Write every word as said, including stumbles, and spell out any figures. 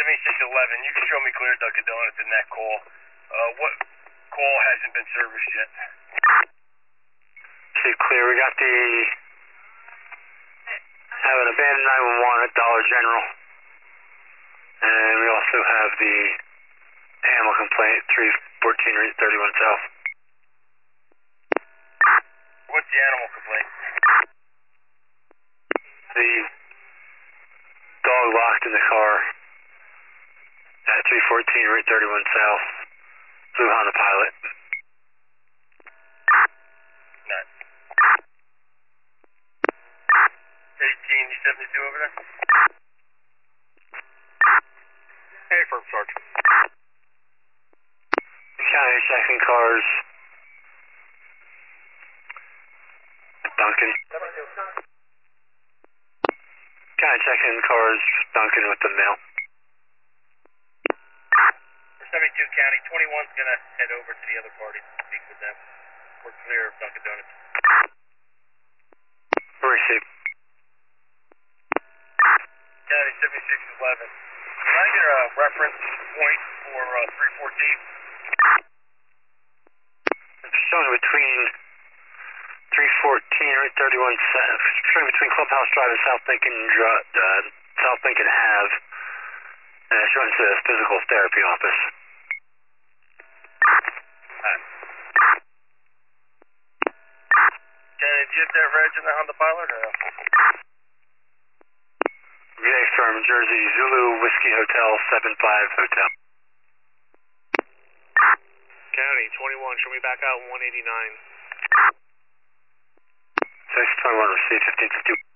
seventy-six eleven, you can show me clear Dunkin' Donuts in that call. Uh, what call hasn't been serviced yet? See, clear. We got the, have an abandoned nine one one at Dollar General. And we also have the animal complaint, three fourteen Route thirty-one South. What's the animal complaint? The dog locked in the car at three fourteen Route thirty-one South, Blue Honda Pilot. Nine. eighteen, you seventy-two over there? Hey, firm charge. County checking cars. Duncan. County checking cars, Duncan with the mail. seventy-two County, twenty-one's going to head over to the other party to speak with them. We're clear of Dunkin' Donuts. Receive. County, seventy-six eleven. Can I get a reference point for uh, three fourteen? It's showing between three fourteen Route thirty-one South, showing between Clubhouse Drive and South Lincoln, uh, South Lincoln Ave. And it's showing to the physical therapy office. County, do you have that reg in the Honda Pilot or no? V A firm, Jersey, Zulu Whiskey Hotel, seven five Hotel. County, twenty-one, show me back out one eighty-nine. six twenty-one, receive fifteen fifty.